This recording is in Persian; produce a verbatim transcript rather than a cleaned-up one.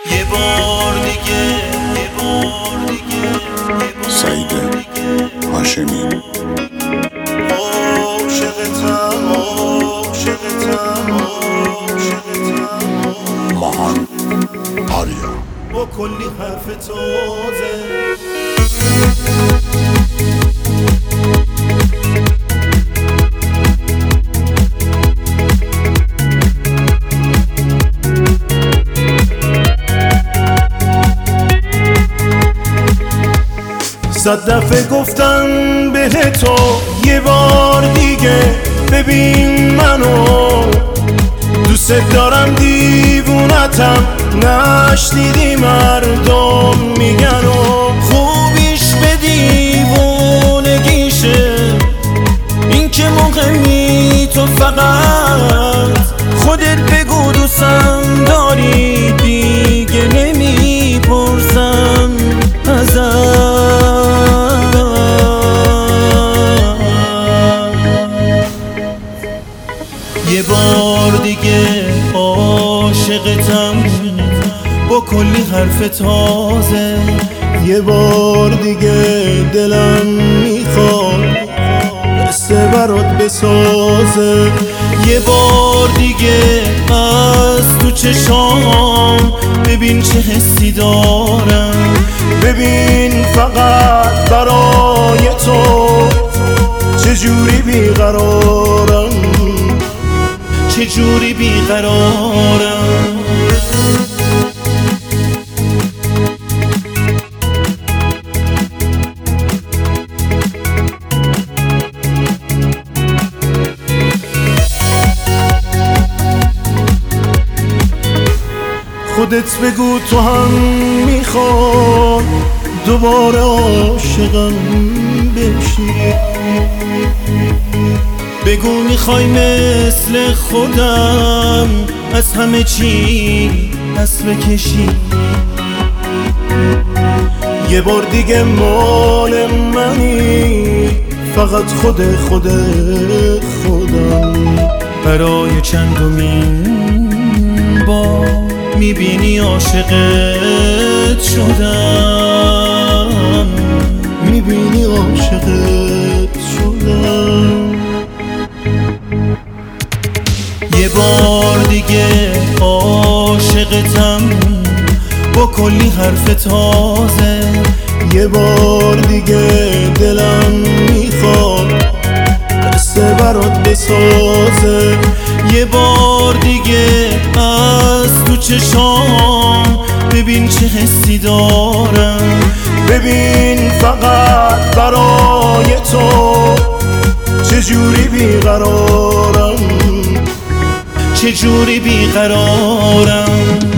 یه بار دیگه یه بار دیگه سعید هاشمی. عاشقتم عاشقتم عاشقتم ماهان آریا با کلی حرف تازه. صد دفعه گفتم به تو یه بار دیگه ببین منو، دوست دارم دیوونتم نشنیدی مردم میگن و خوبیش به دیوونگیشه، این که مهمی تو فقط خودت بگو دوستم داری، دیگه نمیپرسم ازت. یه بار دیگه عاشقتم با کلی حرف تازه، یه بار دیگه دلم میخواد قصه برات بسازه، یه بار دیگه از تو چشام ببین چه حسی دارم، ببین فقط برای تو چجوری بیقرارم، چجوری بیقرارم. خودت بگو تو هم میخوای دوباره عاشقم بشی، بگو میخوای مثل خودم از همه چی دست بکشی، یه بار دیگه مال منی، فقط خود خود خودم. برای چندمین بار میبینی عاشقت شدم، میبینی عاشقت شدم. یه بار دیگه عاشقتم با کلی حرف تازه، یه بار دیگه دلم میخواد قصه برات بسازه، یه بار دیگه از تو چشام ببین چه حسی دارم، ببین فقط برای تو چجوری بیقرارم، چجوری بیقرارم.